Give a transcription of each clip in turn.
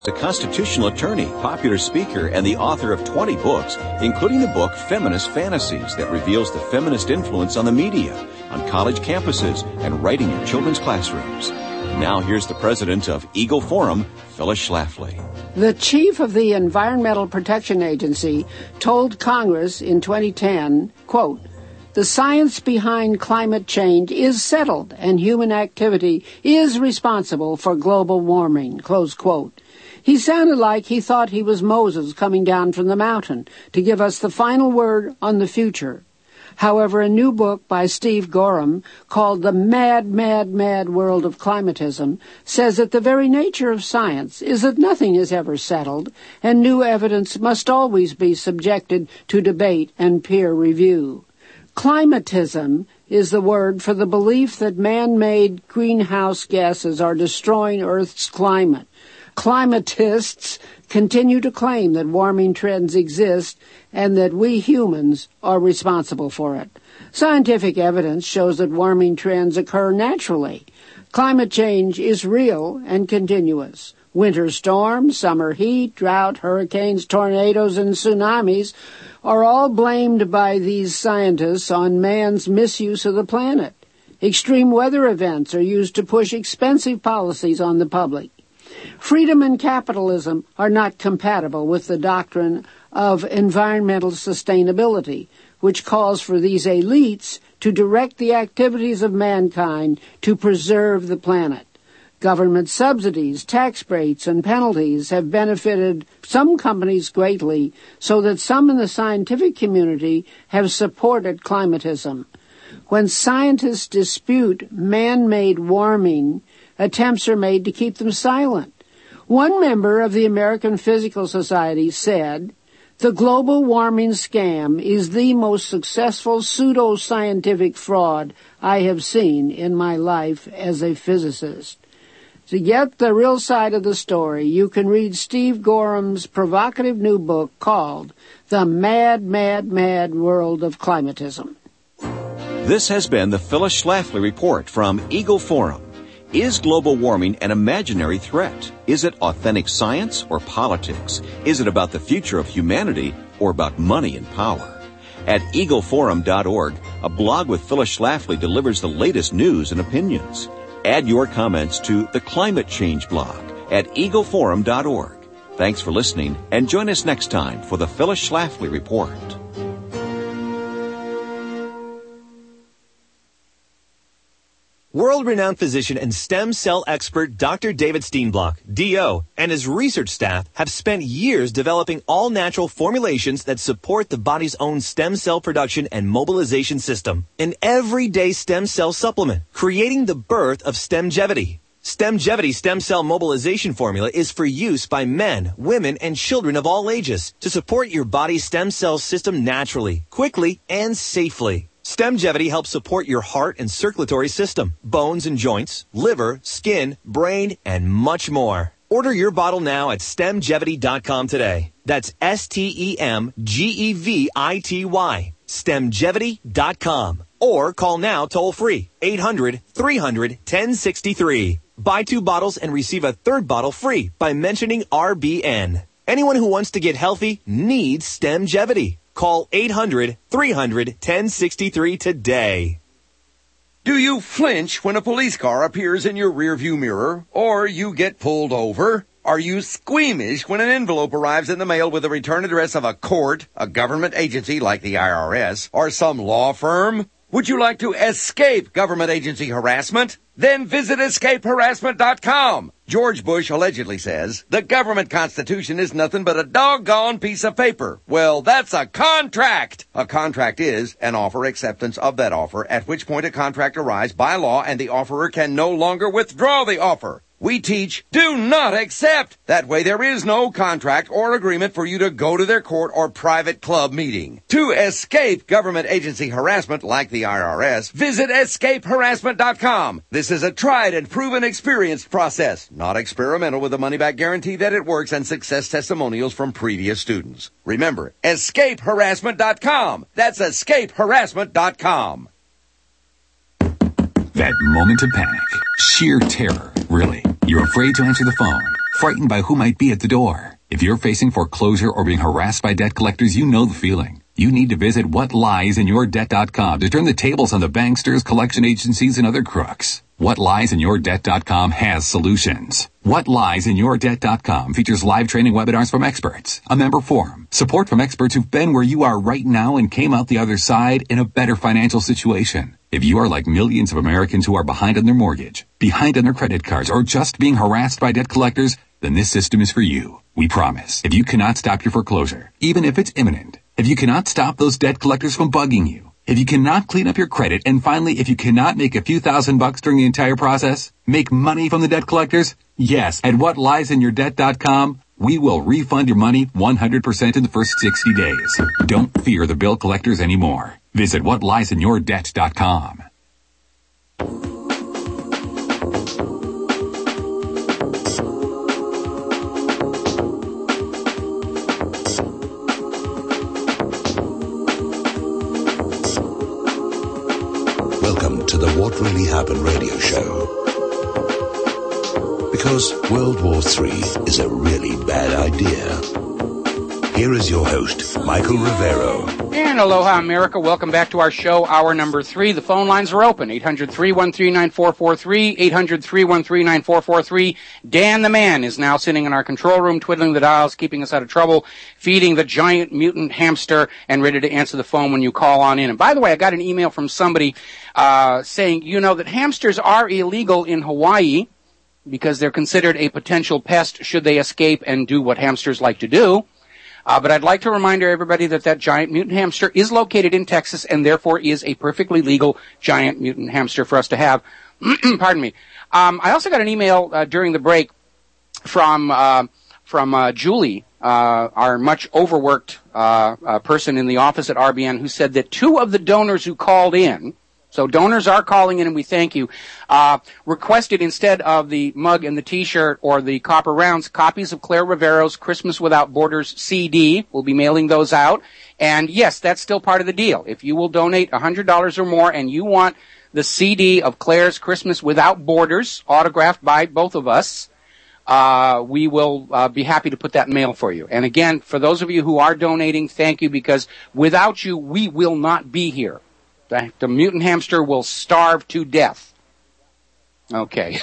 A constitutional attorney, popular speaker, and the author of 20 books, including the book Feminist Fantasies that reveals the feminist influence on the media, on college campuses, and right in your children's classrooms. Now here's the president of Eagle Forum, Phyllis Schlafly. The chief of the Environmental Protection Agency told Congress in 2010, quote, "The science behind climate change is settled and human activity is responsible for global warming," close quote. He sounded like he thought he was Moses coming down from the mountain to give us the final word on the future. However, a new book by Steve Gorham called The Mad, Mad, Mad World of Climatism says that the very nature of science is that nothing is ever settled, and new evidence must always be subjected to debate and peer review. Climatism is the word for the belief that man-made greenhouse gases are destroying Earth's climate. Climatists continue to claim that warming trends exist and that we humans are responsible for it. Scientific evidence shows that warming trends occur naturally. Climate change is real and continuous. Winter storms, summer heat, drought, hurricanes, tornadoes, and tsunamis are all blamed by these scientists on man's misuse of the planet. Extreme weather events are used to push expensive policies on the public. Freedom and capitalism are not compatible with the doctrine of environmental sustainability, which calls for these elites to direct the activities of mankind to preserve the planet. Government subsidies, tax breaks, and penalties have benefited some companies greatly, so that some in the scientific community have supported climatism. When scientists dispute man-made warming, attempts are made to keep them silent. One member of the American Physical Society said, "The global warming scam is the most successful pseudo-scientific fraud I have seen in my life as a physicist." To get the real side of the story, you can read Steve Gorham's provocative new book called The Mad, Mad, Mad World of Climatism. This has been the Phyllis Schlafly Report from Eagle Forum. Is global warming an imaginary threat? Is it authentic science or politics? Is it about the future of humanity or about money and power? At eagleforum.org, a blog with Phyllis Schlafly delivers the latest news and opinions. Add your comments to the Climate Change blog at eagleforum.org. Thanks for listening, and join us next time for the Phyllis Schlafly Report. World-renowned physician and stem cell expert Dr. David Steenblock, D.O., and his research staff have spent years developing all-natural formulations that support the body's own stem cell production and mobilization system. An everyday stem cell supplement, creating the birth of Stemgevity. Stemgevity stem cell mobilization formula is for use by men, women, and children of all ages to support your body's stem cell system naturally, quickly, and safely. Stemgevity helps support your heart and circulatory system, bones and joints, liver, skin, brain, and much more. Order your bottle now at stemgevity.com today. That's STEMGEVITY, stemgevity.com. Or call now toll-free, 800-300-1063. Buy 2 bottles and receive a 3rd bottle free by mentioning RBN. Anyone who wants to get healthy needs Stemgevity. Call 800-300-1063 today. Do you flinch when a police car appears in your rearview mirror or you get pulled over? Are you squeamish when an envelope arrives in the mail with the return address of a court, a government agency like the IRS, or some law firm? Would you like to escape government agency harassment? Then visit escapeharassment.com. George Bush allegedly says, the government constitution is nothing but a doggone piece of paper. Well, that's a contract. A contract is an offer acceptance of that offer, at which point a contract arrives by law and the offerer can no longer withdraw the offer. We teach, do not accept. That way there is no contract or agreement for you to go to their court or private club meeting. To escape government agency harassment like the IRS, visit escapeharassment.com. This is a tried and proven experienced process, not experimental, with a money-back guarantee that it works and success testimonials from previous students. Remember, escapeharassment.com. That's escapeharassment.com. That moment of panic, sheer terror, really. You're afraid to answer the phone. Frightened by who might be at the door? If you're facing foreclosure or being harassed by debt collectors, you know the feeling. You need to visit whatliesInYourDebt.com to turn the tables on the banksters, collection agencies, and other crooks. WhatLiesInYourDebt.com has solutions. WhatLiesInYourDebt.com features live training webinars from experts, a member forum, support from experts who've been where you are right now and came out the other side in a better financial situation. If you are like millions of Americans who are behind on their mortgage, behind on their credit cards, or just being harassed by debt collectors, then this system is for you. We promise. If you cannot stop your foreclosure, even if it's imminent, if you cannot stop those debt collectors from bugging you, if you cannot clean up your credit, and finally, if you cannot make a few $1,000s during the entire process, make money from the debt collectors, yes, at WhatLiesInYourDebt.com, we will refund your money 100% in the first 60 days. Don't fear the bill collectors anymore. Visit WhatLiesInYourDebt.com. Welcome to the What Really Happened radio show. Because World War III is a really bad idea. Here is your host, Michael Rivero. And aloha, America. Welcome back to our show, hour number 3. The phone lines are open, 800-313-9443, 800-313-9443. Dan the Man is now sitting in our control room, twiddling the dials, keeping us out of trouble, feeding the giant mutant hamster, and ready to answer the phone when you call on in. And by the way, I got an email from somebody saying, you know, that hamsters are illegal in Hawaii because they're considered a potential pest should they escape and do what hamsters like to do. But I'd like to remind everybody that giant mutant hamster is located in Texas and therefore is a perfectly legal giant mutant hamster for us to have. Pardon me. I also got an email during the break from Julie, our much overworked person in the office at RBN, who said that 2 of the donors who called in, so donors are calling in and we thank you, requested instead of the mug and the t-shirt or the copper rounds, copies of Claire Rivero's Christmas Without Borders CD. We'll be mailing those out. And yes, that's still part of the deal. If you will donate $100 or more and you want the CD of Claire's Christmas Without Borders, autographed by both of us, we will be happy to put that in mail for you. And again, for those of you who are donating, thank you, because without you, we will not be here. The mutant hamster will starve to death. Okay.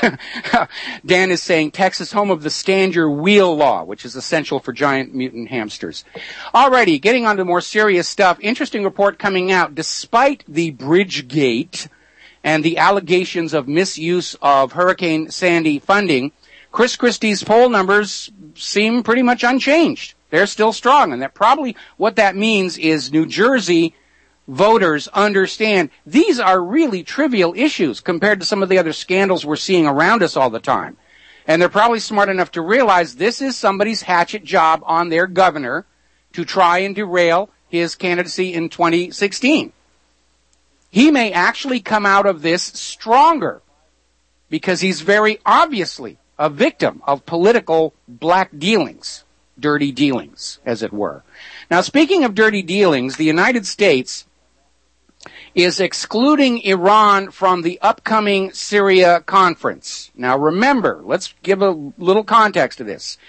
Dan is saying Texas, home of the stand your wheel law, which is essential for giant mutant hamsters. Alrighty, getting on to more serious stuff. Interesting report coming out. Despite the Bridgegate and the allegations of misuse of Hurricane Sandy funding, Chris Christie's poll numbers seem pretty much unchanged. They're still strong, and that probably what that means is New Jersey voters understand these are really trivial issues compared to some of the other scandals we're seeing around us all the time. And they're probably smart enough to realize this is somebody's hatchet job on their governor to try and derail his candidacy in 2016. He may actually come out of this stronger because he's very obviously a victim of political black dealings, dirty dealings, as it were. Now, speaking of dirty dealings, the United States is excluding Iran from the upcoming Syria conference. Now remember, let's give a little context to this.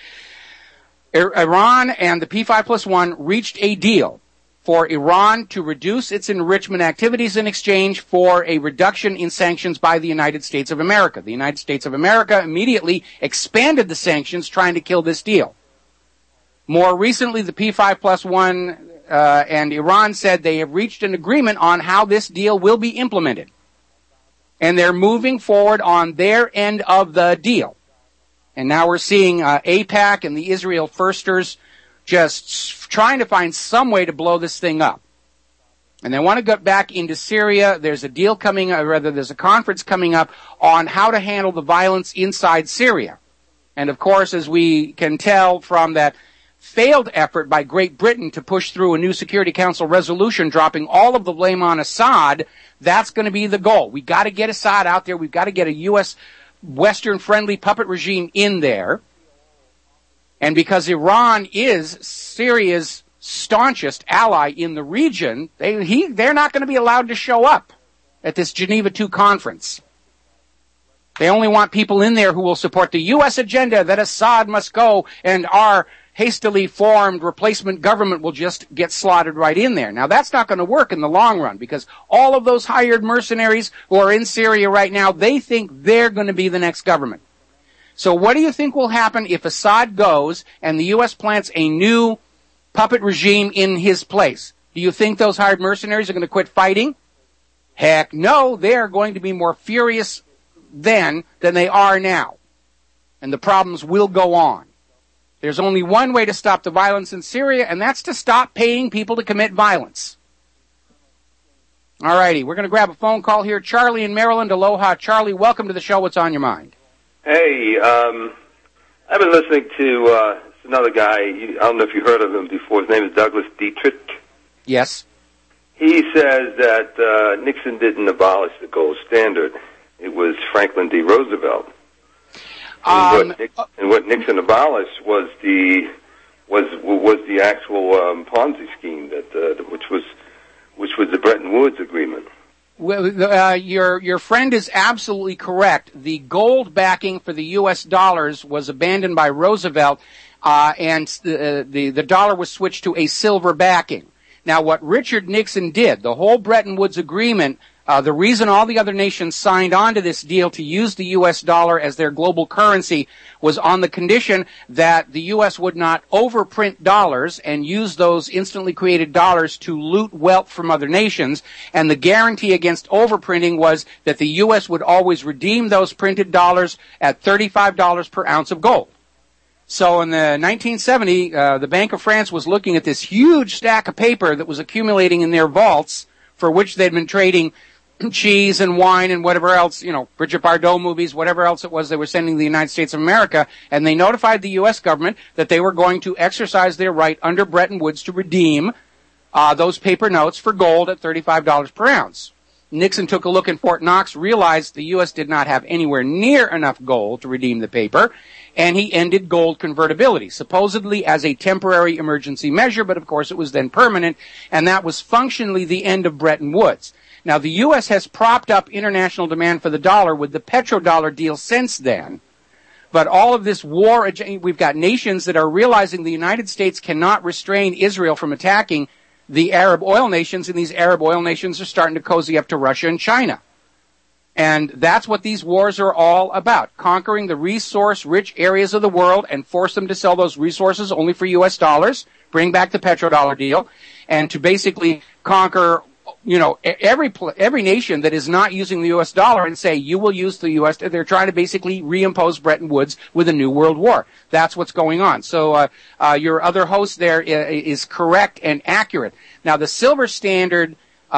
Iran and the P5+1 reached a deal for Iran to reduce its enrichment activities in exchange for a reduction in sanctions by the United States of America. The United States of America immediately expanded the sanctions trying to kill this deal. More recently, the P5+1 and Iran said they have reached an agreement on how this deal will be implemented. And they're moving forward on their end of the deal. And now we're seeing AIPAC and the Israel Firsters just trying to find some way to blow this thing up. And they want to get back into Syria. There's a deal coming, there's a conference coming up on how to handle the violence inside Syria. And of course, as we can tell from that failed effort by Great Britain to push through a new Security Council resolution dropping all of the blame on Assad, that's going to be the goal. We've got to get Assad out there. We've got to get a U.S. Western-friendly puppet regime in there. And because Iran is Syria's staunchest ally in the region, they're not going to be allowed to show up at this Geneva II conference. They only want people in there who will support the U.S. agenda that Assad must go and our hastily formed replacement government will just get slotted right in there. Now, that's not going to work in the long run because all of those hired mercenaries who are in Syria right now, they think they're going to be the next government. So what do you think will happen if Assad goes and the U.S. plants a new puppet regime in his place? Do you think those hired mercenaries are going to quit fighting? Heck no, they're going to be more furious then than they are now. And the problems will go on. There's only one way to stop the violence in Syria, and that's to stop paying people to commit violence. All righty, we're going to grab a phone call here. Charlie in Maryland. Aloha. Charlie, welcome to the show. What's on your mind? Hey, I've been listening to another guy. I don't know if you heard of him before. His name is Douglas Dietrich. Yes. He says that Nixon didn't abolish the gold standard. It was Franklin D. Roosevelt. And what Nixon abolished was the actual Ponzi scheme which was the Bretton Woods Agreement. Well, your friend is absolutely correct. The gold backing for the U.S. dollars was abandoned by Roosevelt, and the dollar was switched to a silver backing. Now, what Richard Nixon did, the whole Bretton Woods Agreement, the reason all the other nations signed on to this deal to use the U.S. dollar as their global currency was on the condition that the U.S. would not overprint dollars and use those instantly created dollars to loot wealth from other nations. And the guarantee against overprinting was that the U.S. would always redeem those printed dollars at $35 per ounce of gold. So in the 1970, the Bank of France was looking at this huge stack of paper that was accumulating in their vaults for which they'd been trading cheese and wine and whatever else, Bridget Bardot movies, whatever else it was they were sending to the United States of America, and they notified the U.S. government that they were going to exercise their right under Bretton Woods to redeem those paper notes for gold at $35 per ounce. Nixon took a look in Fort Knox, realized the U.S. did not have anywhere near enough gold to redeem the paper, and he ended gold convertibility, supposedly as a temporary emergency measure, but of course it was then permanent, and that was functionally the end of Bretton Woods. Now, the U.S. has propped up international demand for the dollar with the petrodollar deal since then. But all of this war, we've got nations that are realizing the United States cannot restrain Israel from attacking the Arab oil nations, and these Arab oil nations are starting to cozy up to Russia and China. And that's what these wars are all about, conquering the resource-rich areas of the world and force them to sell those resources only for U.S. dollars, bring back the petrodollar deal, and to basically conquer every nation that is not using the U.S. dollar and say, you will use the U.S. They're trying to basically reimpose Bretton Woods with a new world war. That's what's going on. So your other host there is correct and accurate. Now, the silver standard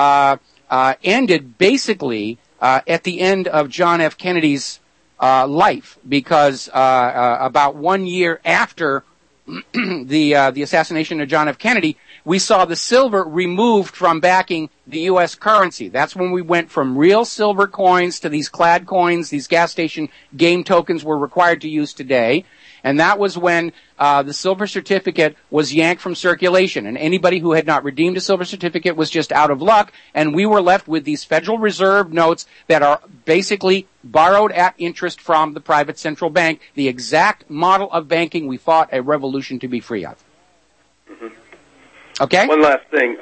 ended basically at the end of John F. Kennedy's life because about 1 year after the assassination of John F. Kennedy, we saw the silver removed from backing the U.S. currency. That's when we went from real silver coins to these clad coins, these gas station game tokens we're required to use today. And that was when the silver certificate was yanked from circulation. And anybody who had not redeemed a silver certificate was just out of luck. And we were left with these Federal Reserve notes that are basically borrowed at interest from the private central bank, the exact model of banking we fought a revolution to be free of. Mm-hmm. Okay? One last thing.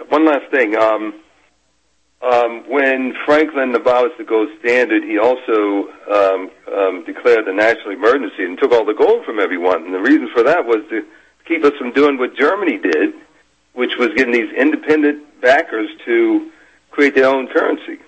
When Franklin abolished the gold standard, he also declared a national emergency and took all the gold from everyone. And the reason for that was to keep us from doing what Germany did, which was getting these independent backers to create their own currency,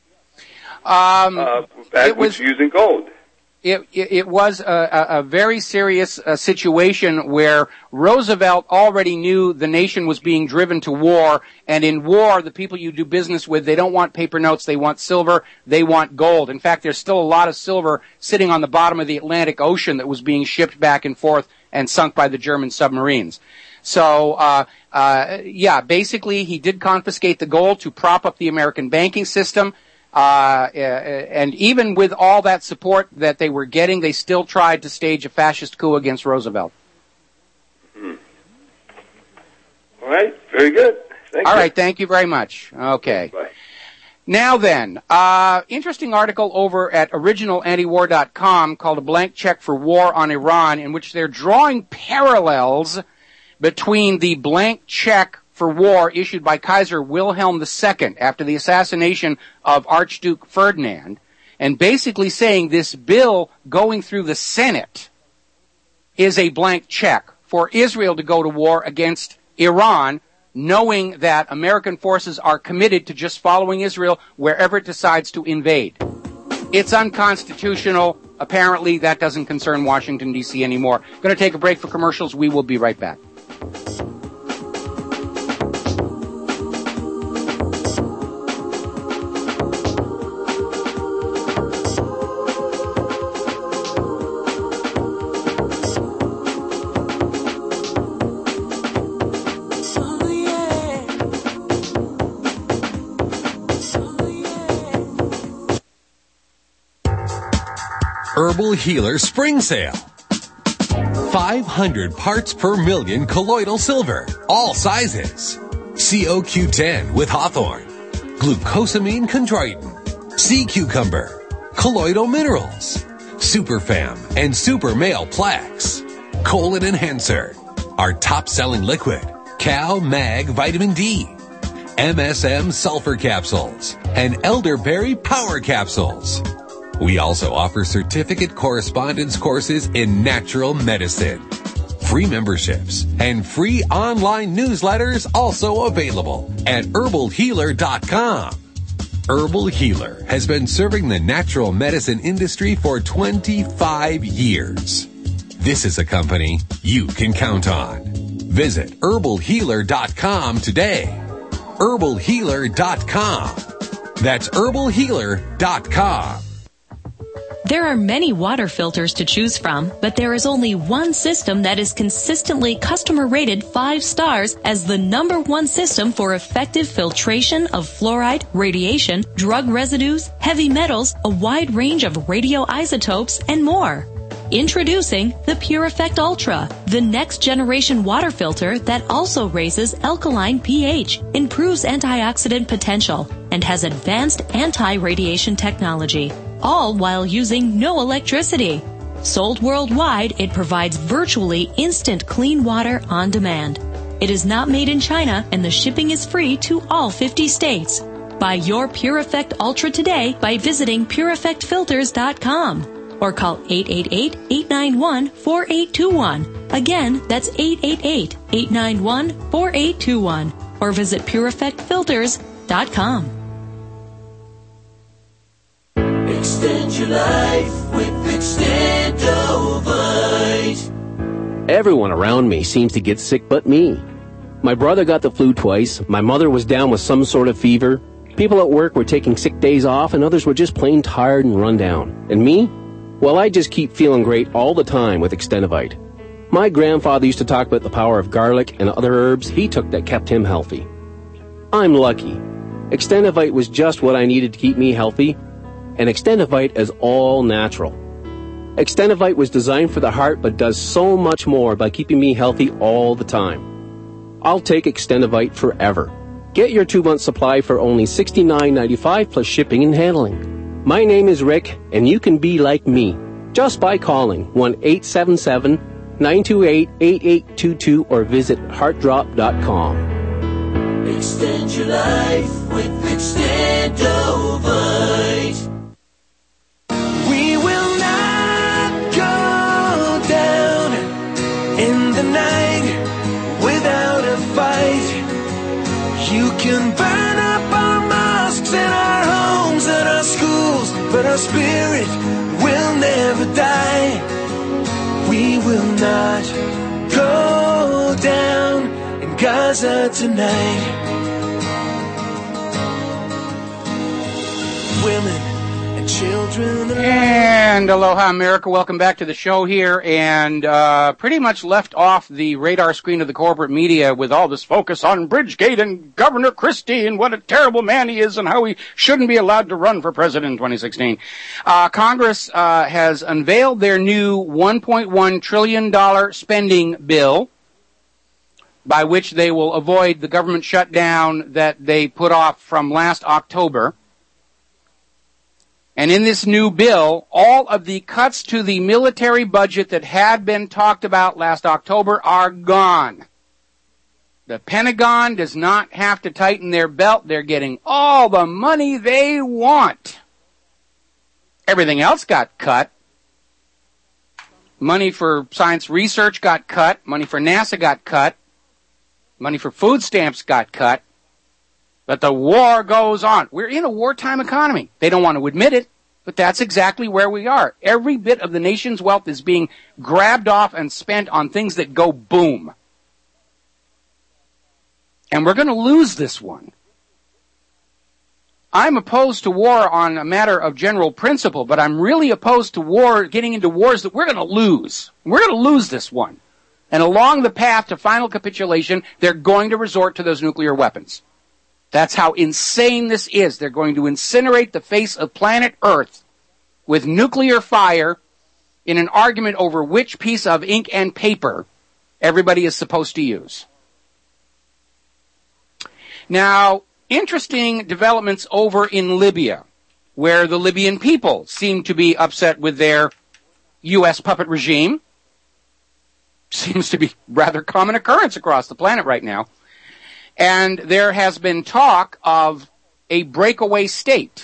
which using gold. It was a very serious situation where Roosevelt already knew the nation was being driven to war, and in war, the people you do business with, they don't want paper notes, they want silver, they want gold. In fact, there's still a lot of silver sitting on the bottom of the Atlantic Ocean that was being shipped back and forth and sunk by the German submarines. So, basically, he did confiscate the gold to prop up the American banking system. And even with all that support that they were getting, they still tried to stage a fascist coup against Roosevelt. Mm-hmm. All right, very good. Thank you. All right, thank you very much. Okay. Bye. Now then, interesting article over at originalantiwar.com called A Blank Check for War on Iran, in which they're drawing parallels between the blank check for war issued by Kaiser Wilhelm II after the assassination of Archduke Ferdinand, and basically saying this bill going through the Senate is a blank check for Israel to go to war against Iran, knowing that American forces are committed to just following Israel wherever it decides to invade. It's unconstitutional. Apparently, that doesn't concern Washington, D.C. anymore. Going to take a break for commercials. We will be right back. Herbal Healer Spring Sale. 500 parts per million colloidal silver, all sizes. COQ10 with hawthorn, glucosamine chondroitin, sea cucumber, colloidal minerals, Superfam and Super Male Plaques, colon enhancer, our top-selling liquid, Cal Mag Vitamin D, MSM sulfur capsules, and elderberry power capsules. We also offer certificate correspondence courses in natural medicine. Free memberships and free online newsletters also available at herbalhealer.com. Herbal Healer has been serving the natural medicine industry for 25 years. This is a company you can count on. Visit herbalhealer.com today. herbalhealer.com. That's herbalhealer.com. There are many water filters to choose from, but there is only one system that is consistently customer rated 5 stars as the #1 system for effective filtration of fluoride, radiation, drug residues, heavy metals, a wide range of radioisotopes, and more. Introducing the Pure Effect Ultra, the next generation water filter that also raises alkaline pH, improves antioxidant potential, and has advanced anti-radiation technology, all while using no electricity. Sold worldwide, it provides virtually instant clean water on demand. It is not made in China, and the shipping is free to all 50 states. Buy your Pure Effect Ultra today by visiting pureeffectfilters.com. or call 888-891-4821. Again, that's 888-891-4821. Or visit pureeffectfilters.com. Extend your life with Extendovite. Everyone around me seems to get sick but me. My brother got the flu twice, my mother was down with some sort of fever, people at work were taking sick days off, and others were just plain tired and run down. And me? Well, I just keep feeling great all the time with Extendovite. My grandfather used to talk about the power of garlic and other herbs he took that kept him healthy. I'm lucky. Extendovite was just what I needed to keep me healthy, and Extendovite is all natural. Extendovite was designed for the heart but does so much more by keeping me healthy all the time. I'll take Extendovite forever. Get your 2-month supply for only $69.95 plus shipping and handling. My name is Rick, and you can be like me just by calling 1-877-928-8822 or visit heartdrop.com. Extend your life with Extendovite. We will not go down in the night without a fight. You can burn up our mosques and our homes and our schools, but our spirit will never die. We will not go down in Gaza tonight. Women and children and aloha America, welcome back to the show here, and pretty much left off the radar screen of the corporate media with all this focus on Bridgegate and Governor Christie and what a terrible man he is and how he shouldn't be allowed to run for president in 2016. Congress has unveiled their new $1.1 trillion spending bill, by which they will avoid the government shutdown that they put off from last October. And in this new bill, all of the cuts to the military budget that had been talked about last October are gone. The Pentagon does not have to tighten their belt. They're getting all the money they want. Everything else got cut. Money for science research got cut. Money for NASA got cut. Money for food stamps got cut. But the war goes on. We're in a wartime economy. They don't want to admit it, but that's exactly where we are. Every bit of the nation's wealth is being grabbed off and spent on things that go boom. And we're going to lose this one. I'm opposed to war on a matter of general principle, but I'm really opposed to war, getting into wars that we're going to lose. We're going to lose this one. And along the path to final capitulation, they're going to resort to those nuclear weapons. That's how insane this is. They're going to incinerate the face of planet Earth with nuclear fire in an argument over which piece of ink and paper everybody is supposed to use. Now, interesting developments over in Libya, where the Libyan people seem to be upset with their U.S. puppet regime. Seems to be rather common occurrence across the planet right now. And there has been talk of a breakaway state.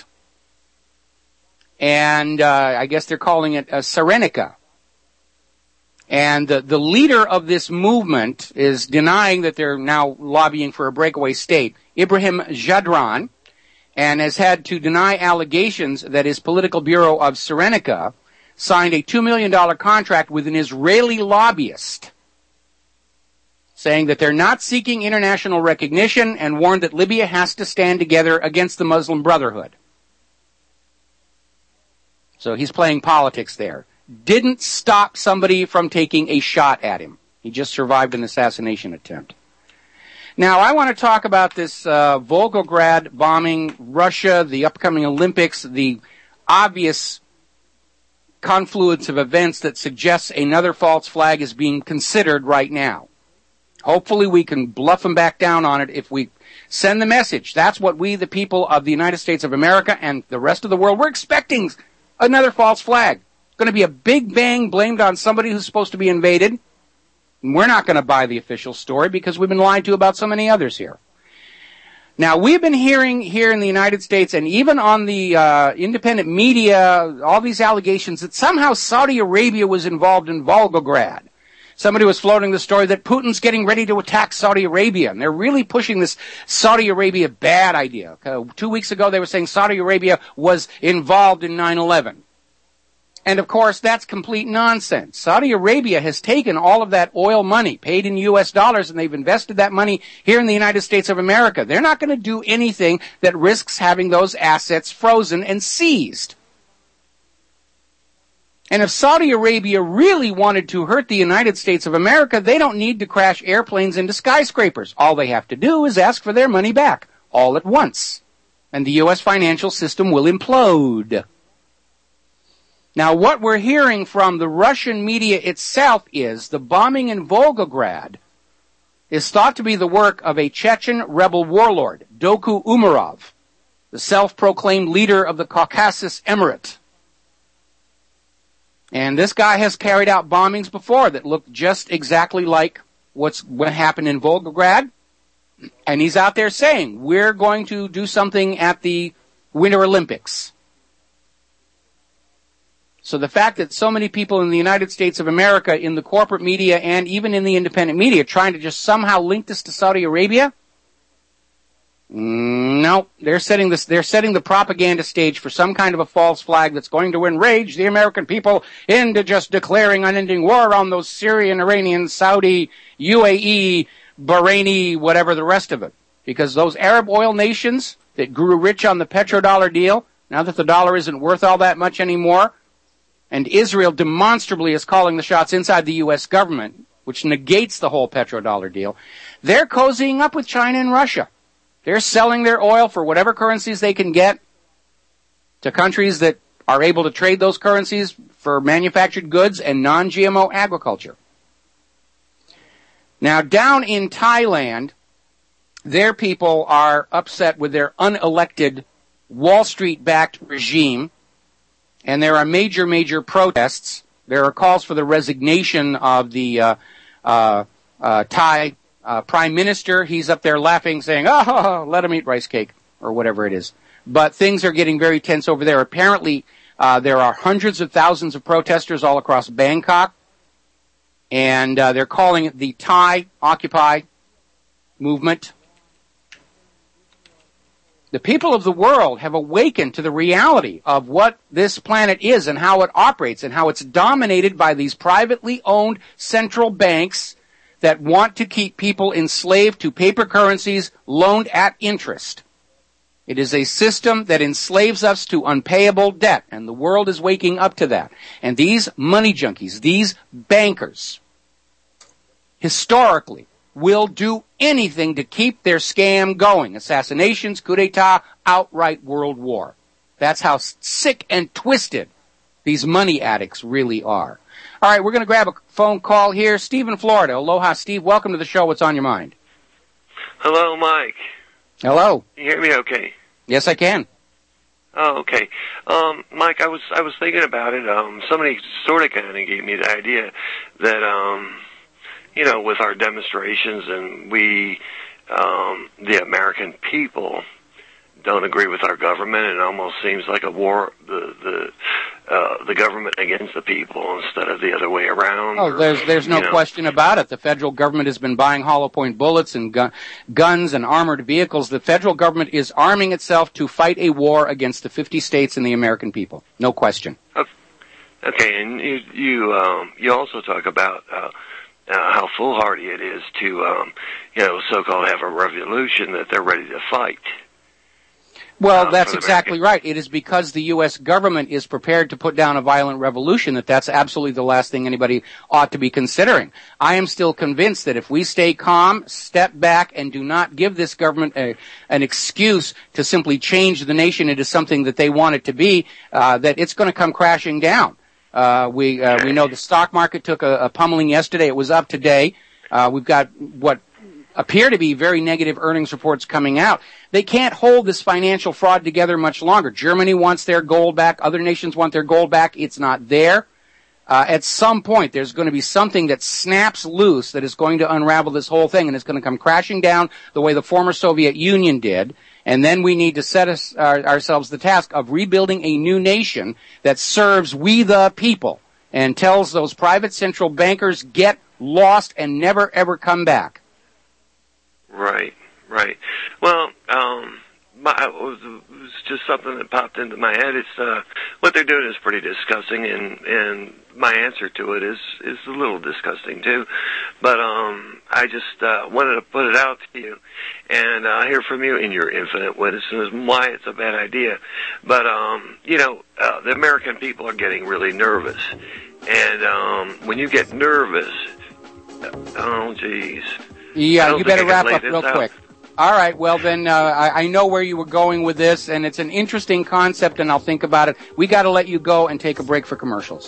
And I guess they're calling it Cyrenaica. And the leader of this movement is denying that they're now lobbying for a breakaway state, Ibrahim Jadran, and has had to deny allegations that his political bureau of Cyrenaica signed a $2 million contract with an Israeli lobbyist, saying that they're not seeking international recognition and warned that Libya has to stand together against the Muslim Brotherhood. So he's playing politics there. Didn't stop somebody from taking a shot at him. He just survived an assassination attempt. Now, I want to talk about this Volgograd bombing, Russia, the upcoming Olympics, the obvious confluence of events that suggests another false flag is being considered right now. Hopefully we can bluff them back down on it if we send the message. That's what we, the people of the United States of America and the rest of the world, we're expecting another false flag. It's going to be a big bang blamed on somebody who's supposed to be invaded. And we're not going to buy the official story because we've been lied to about so many others here. Now, we've been hearing here in the United States and even on the independent media, all these allegations that somehow Saudi Arabia was involved in Volgograd. Somebody was floating the story that Putin's getting ready to attack Saudi Arabia, and they're really pushing this Saudi Arabia bad idea. 2 weeks ago, they were saying Saudi Arabia was involved in 9/11. And, of course, that's complete nonsense. Saudi Arabia has taken all of that oil money paid in U.S. dollars, and they've invested that money here in the United States of America. They're not going to do anything that risks having those assets frozen and seized. And if Saudi Arabia really wanted to hurt the United States of America, they don't need to crash airplanes into skyscrapers. All they have to do is ask for their money back, all at once. And the U.S. financial system will implode. Now, what we're hearing from the Russian media itself is the bombing in Volgograd is thought to be the work of a Chechen rebel warlord, Doku Umarov, the self-proclaimed leader of the Caucasus Emirate. And this guy has carried out bombings before that looked just exactly like what happened in Volgograd. And he's out there saying, we're going to do something at the Winter Olympics. So the fact that so many people in the United States of America, in the corporate media and even in the independent media, trying to just somehow link this to Saudi Arabia, no, they're setting the propaganda stage for some kind of a false flag that's going to enrage the American people into just declaring unending war on those Syrian, Iranian, Saudi, UAE, Bahraini, whatever the rest of it. Because those Arab oil nations that grew rich on the petrodollar deal, now that the dollar isn't worth all that much anymore, and Israel demonstrably is calling the shots inside the U.S. government, which negates the whole petrodollar deal, they're cozying up with China and Russia. They're selling their oil for whatever currencies they can get to countries that are able to trade those currencies for manufactured goods and non-GMO agriculture. Now, down in Thailand, their people are upset with their unelected Wall Street-backed regime and there are major protests. There are calls for the resignation of the Thai prime minister. He's up there laughing, saying, "Oh, let him eat rice cake," or whatever it is. But things are getting very tense over there. Apparently, there are hundreds of thousands of protesters all across Bangkok, and they're calling it the Thai Occupy movement. The people of the world have awakened to the reality of what this planet is and how it operates and how it's dominated by these privately owned central banks that want to keep people enslaved to paper currencies loaned at interest. It is a system that enslaves us to unpayable debt, and the world is waking up to that. And these money junkies, these bankers, historically, will do anything to keep their scam going. Assassinations, coup d'etat, outright world war. That's how sick and twisted these money addicts really are. All right, we're going to grab a phone call here. Steve in Florida. Aloha, Steve. Welcome to the show. What's on your mind? Hello, Mike. Hello. You hear me okay? Yes, I can. Oh, okay. Mike, I was thinking about it. Somebody sort of kind of gave me the idea that, you know, with our demonstrations and we, the American people, don't agree with our government. It almost seems like a war, the government against the people instead of the other way around. Oh, there's no question about it. The federal government has been buying hollow point bullets and guns and armored vehicles. The federal government is arming itself to fight a war against the 50 states and the American people. No question. Okay, and you also talk about how foolhardy it is to so-called have a revolution that they're ready to fight. Well, that's exactly right. It is because the U.S. government is prepared to put down a violent revolution that's absolutely the last thing anybody ought to be considering. I am still convinced that if we stay calm, step back, and do not give this government an excuse to simply change the nation into something that they want it to be, that it's going to come crashing down. We know the stock market took a pummeling yesterday. It was up today. We've got what appear to be very negative earnings reports coming out. They can't hold this financial fraud together much longer. Germany wants their gold back. Other nations want their gold back. It's not there. At some point, there's going to be something that snaps loose that is going to unravel this whole thing, and it's going to come crashing down the way the former Soviet Union did. And then we need to set ourselves the task of rebuilding a new nation that serves we the people and tells those private central bankers, get lost and never, ever come back. Right. Well, it was just something that popped into my head. It's what they're doing is pretty disgusting, and my answer to it is a little disgusting too. But I just wanted to put it out to you and hear from you in your infinite wisdom why it's a bad idea. But the American people are getting really nervous, and when you get nervous, oh geez. Yeah, you better wrap up real quick. All right, well then, I know where you were going with this, and it's an interesting concept, and I'll think about it. We got to let you go and take a break for commercials.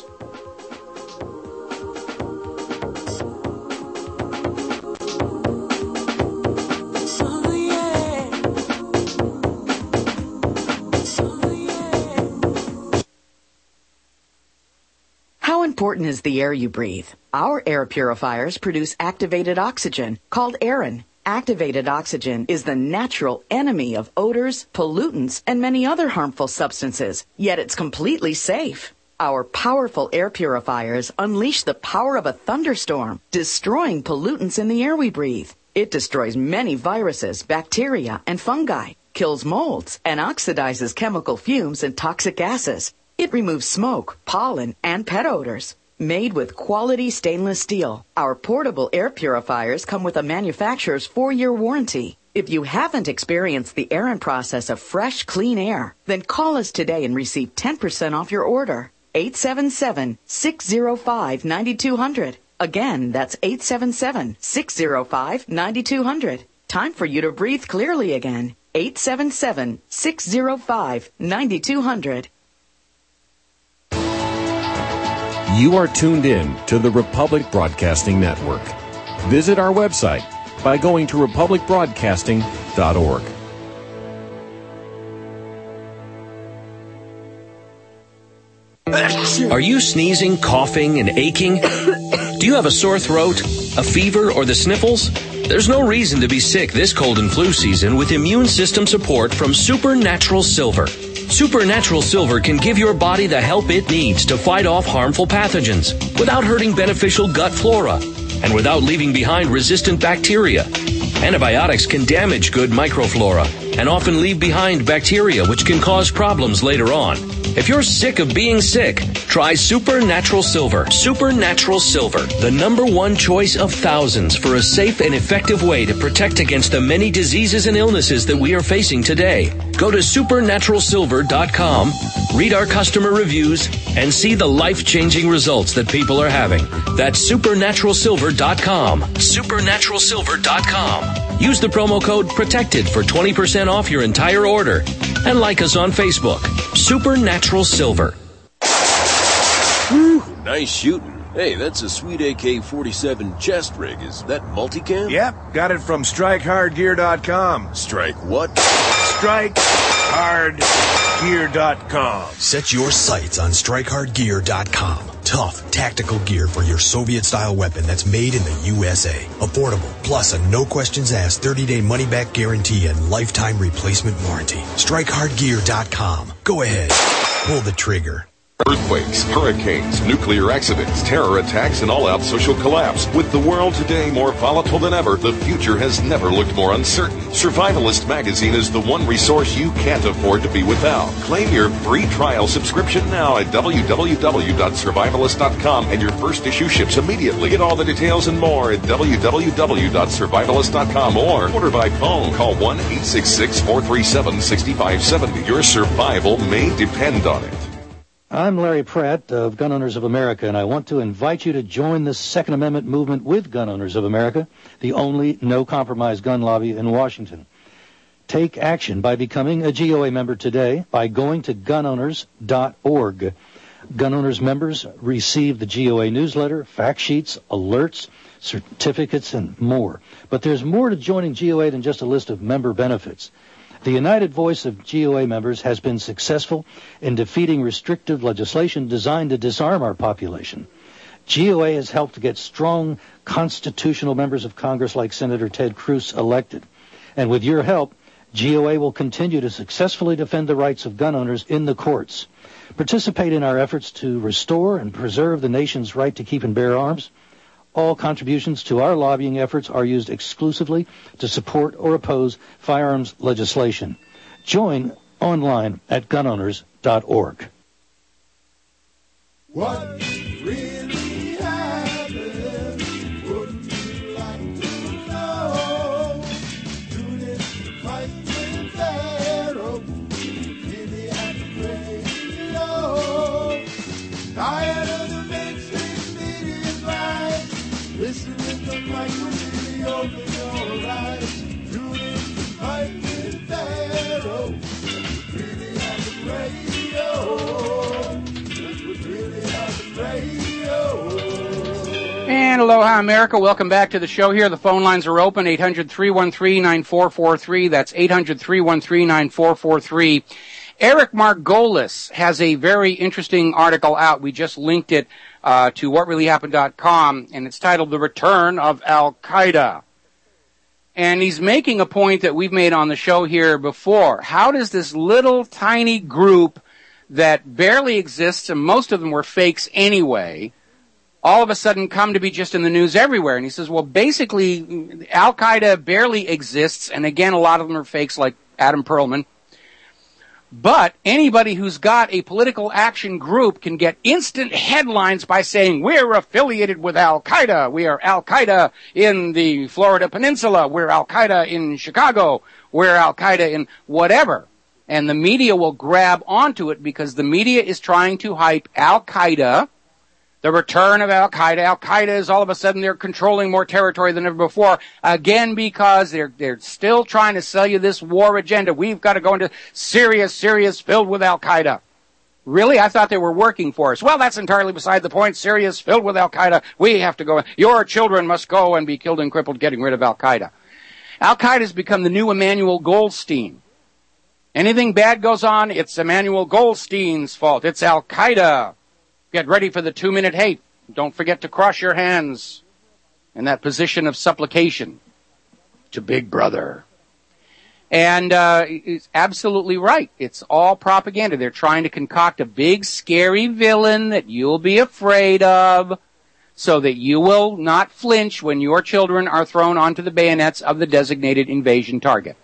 How important is the air you breathe? Our air purifiers produce activated oxygen, called Aerin. Activated oxygen is the natural enemy of odors, pollutants, and many other harmful substances, yet it's completely safe. Our powerful air purifiers unleash the power of a thunderstorm, destroying pollutants in the air we breathe. It destroys many viruses, bacteria, and fungi, kills molds, and oxidizes chemical fumes and toxic gases. It removes smoke, pollen, and pet odors. Made with quality stainless steel, our portable air purifiers come with a manufacturer's 4-year warranty. If you haven't experienced the Aerin process of fresh, clean air, then call us today and receive 10% off your order. 877-605-9200. Again, that's 877-605-9200. Time for you to breathe clearly again. 877-605-9200. You are tuned in to the Republic Broadcasting Network. Visit our website by going to republicbroadcasting.org. Are you sneezing, coughing, and aching? Do you have a sore throat, a fever, or the sniffles? There's no reason to be sick this cold and flu season with immune system support from Supernatural Silver. Supernatural Silver can give your body the help it needs to fight off harmful pathogens without hurting beneficial gut flora and without leaving behind resistant bacteria. Antibiotics can damage good microflora and often leave behind bacteria which can cause problems later on. If you're sick of being sick, try Supernatural Silver. Supernatural Silver, the #1 choice of thousands for a safe and effective way to protect against the many diseases and illnesses that we are facing today. Go to supernaturalsilver.com, read our customer reviews, and see the life-changing results that people are having. That's supernaturalsilver.com. Supernaturalsilver.com. Use the promo code PROTECTED for 20% off your entire order. And like us on Facebook. Supernatural Silver. Whew, nice shooting. Hey, that's a sweet AK-47 chest rig. Is that multicam? Yep, got it from StrikeHardGear.com. Strike what? StrikeHardGear.com. Set your sights on StrikeHardGear.com. Tough, tactical gear for your Soviet-style weapon that's made in the USA. Affordable, plus a no-questions-asked 30-day money-back guarantee and lifetime replacement warranty. StrikeHardGear.com. Go ahead. Pull the trigger. Earthquakes, hurricanes, nuclear accidents, terror attacks, and all-out social collapse. With the world today more volatile than ever, the future has never looked more uncertain. Survivalist Magazine is the one resource you can't afford to be without. Claim your free trial subscription now at www.survivalist.com, and your first issue ships immediately. Get all the details and more at www.survivalist.com or order by phone. Call 1-866-437-6570. Your survival may depend on it. I'm Larry Pratt of Gun Owners of America, and I want to invite you to join the Second Amendment movement with Gun Owners of America, the only no-compromise gun lobby in Washington. Take action by becoming a GOA member today by going to gunowners.org. Gun Owners members receive the GOA newsletter, fact sheets, alerts, certificates, and more. But there's more to joining GOA than just a list of member benefits. The united voice of GOA members has been successful in defeating restrictive legislation designed to disarm our population. GOA has helped to get strong constitutional members of Congress like Senator Ted Cruz elected. And with your help, GOA will continue to successfully defend the rights of gun owners in the courts. Participate in our efforts to restore and preserve the nation's right to keep and bear arms. All contributions to our lobbying efforts are used exclusively to support or oppose firearms legislation. Join online at gunowners.org. What really happened? Wouldn't you like to know? Tune in to Fight with Pharaoh. Really at the radio. Tired of the mainstream media's lies. Listen to the Fight with Radio. Open your eyes. Tune in to Fight with Pharaoh. Really at the radio. And aloha, America. Welcome back to the show here. The phone lines are open, 800-313-9443. That's 800-313-9443. Eric Margolis has a very interesting article out. We just linked it to whatreallyhappened.com, and it's titled The Return of Al-Qaeda. And he's making a point that we've made on the show here before. How does this little tiny group that barely exists, and most of them were fakes anyway, all of a sudden come to be just in the news everywhere? And he says, well, basically, Al-Qaeda barely exists, and again, a lot of them are fakes like Adam Perlman. But anybody who's got a political action group can get instant headlines by saying, we're affiliated with Al-Qaeda. We are Al-Qaeda in the Florida Peninsula. We're Al-Qaeda in Chicago. We're Al-Qaeda in whatever. And the media will grab onto it because the media is trying to hype Al-Qaeda, the return of Al-Qaeda. Al-Qaeda is all of a sudden they're controlling more territory than ever before. Again, because they're still trying to sell you this war agenda. We've got to go into Syria filled with Al-Qaeda. Really? I thought they were working for us. Well, that's entirely beside the point. Syria is filled with Al-Qaeda. We have to go. Your children must go and be killed and crippled getting rid of Al-Qaeda. Al-Qaeda has become the new Emmanuel Goldstein. Anything bad goes on, it's Emmanuel Goldstein's fault. It's Al-Qaeda. Get ready for the 2-minute hate. Don't forget to cross your hands in that position of supplication to Big Brother. And it's absolutely right. It's all propaganda. They're trying to concoct a big, scary villain that you'll be afraid of so that you will not flinch when your children are thrown onto the bayonets of the designated invasion target.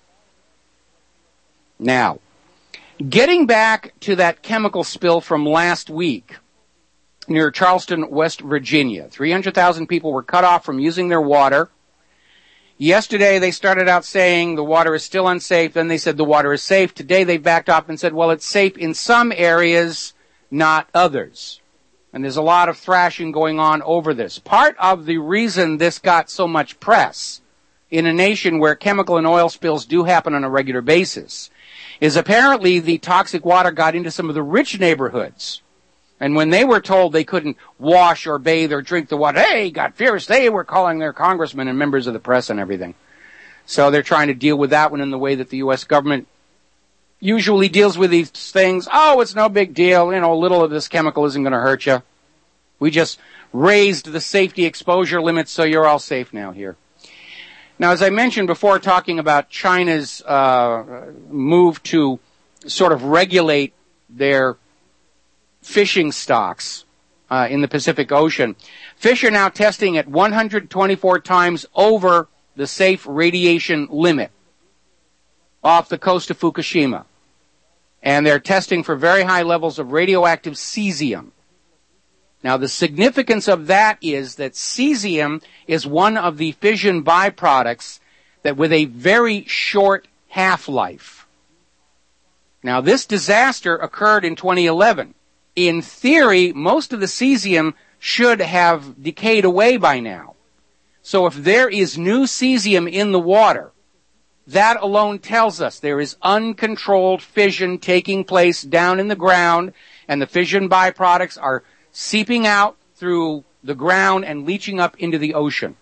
Now, getting back to that chemical spill from last week near Charleston, West Virginia, 300,000 people were cut off from using their water. Yesterday, they started out saying the water is still unsafe. Then they said the water is safe. Today, they backed off and said, well, it's safe in some areas, not others. And there's a lot of thrashing going on over this. Part of the reason this got so much press in a nation where chemical and oil spills do happen on a regular basis is apparently the toxic water got into some of the rich neighborhoods. And when they were told they couldn't wash or bathe or drink the water, hey, got fierce. They were calling their congressmen and members of the press and everything. So they're trying to deal with that one in the way that the U.S. government usually deals with these things. Oh, it's no big deal. You know, a little of this chemical isn't going to hurt you. We just raised the safety exposure limits, so you're all safe now here. Now, as I mentioned before, talking about China's move to sort of regulate their fishing stocks in the Pacific Ocean. Fish are now testing at 124 times over the safe radiation limit off the coast of Fukushima. And they're testing for very high levels of radioactive cesium. Now, the significance of that is that cesium is one of the fission byproducts that with a very short half-life. Now, this disaster occurred in 2011. In theory, most of the cesium should have decayed away by now. So if there is new cesium in the water, that alone tells us there is uncontrolled fission taking place down in the ground, and the fission byproducts are seeping out through the ground and leaching up into the ocean.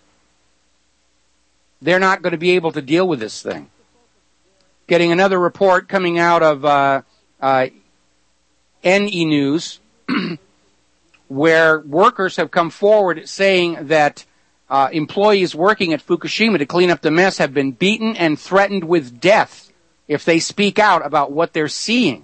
They're not going to be able to deal with this thing. Getting another report coming out of NE News, where workers have come forward saying that employees working at Fukushima to clean up the mess have been beaten and threatened with death if they speak out about what they're seeing.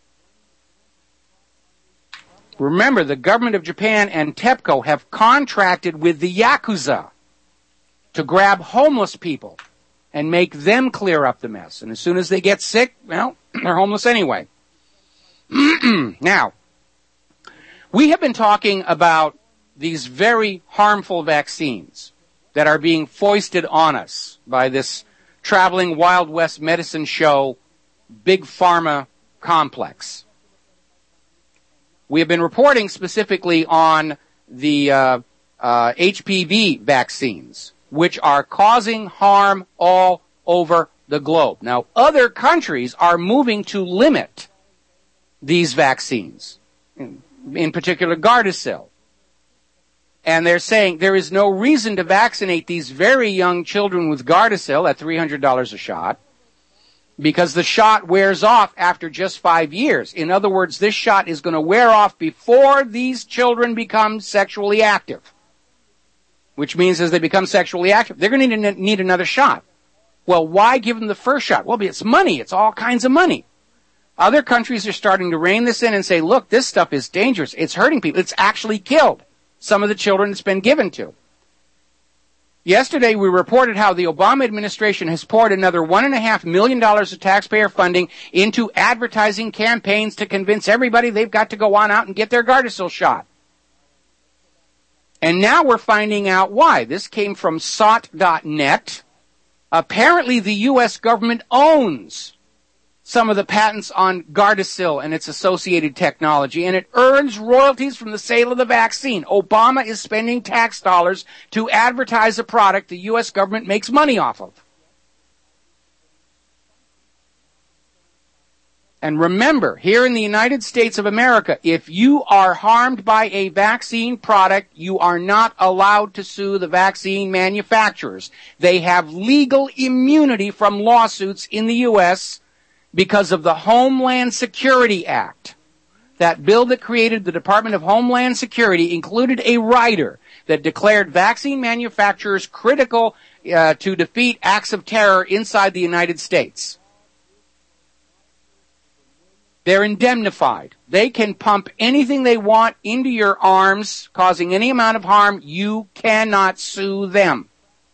Remember, the government of Japan and TEPCO have contracted with the Yakuza to grab homeless people and make them clear up the mess. And as soon as they get sick, well, they're homeless anyway. Now, we have been talking about these very harmful vaccines that are being foisted on us by this traveling Wild West medicine show, Big Pharma complex. We have been reporting specifically on the HPV vaccines, which are causing harm all over the globe. Now, other countries are moving to limit these vaccines, in particular Gardasil. And they're saying there is no reason to vaccinate these very young children with Gardasil at $300 a shot, because the shot wears off after just 5 years. In other words, this shot is going to wear off before these children become sexually active, which means as they become sexually active, they're going to need another shot. Well, why give them the first shot? Well, it's money. It's all kinds of money. Other countries are starting to rein this in and say, look, this stuff is dangerous. It's hurting people. It's actually killed some of the children it's been given to. Yesterday, we reported how the Obama administration has poured another $1.5 million of taxpayer funding into advertising campaigns to convince everybody they've got to go on out and get their Gardasil shot. And now we're finding out why. This came from SOT.net. Apparently, the U.S. government owns some of the patents on Gardasil and its associated technology, and it earns royalties from the sale of the vaccine. Obama is spending tax dollars to advertise a product the U.S. government makes money off of. And remember, here in the United States of America, if you are harmed by a vaccine product, you are not allowed to sue the vaccine manufacturers. They have legal immunity from lawsuits in the U.S. because of the Homeland Security Act. that bill that created the Department of Homeland Security included a rider that declared vaccine manufacturers critical to defeat acts of terror inside the United States. They're indemnified. They can pump anything they want into your arms, causing any amount of harm. You cannot sue them.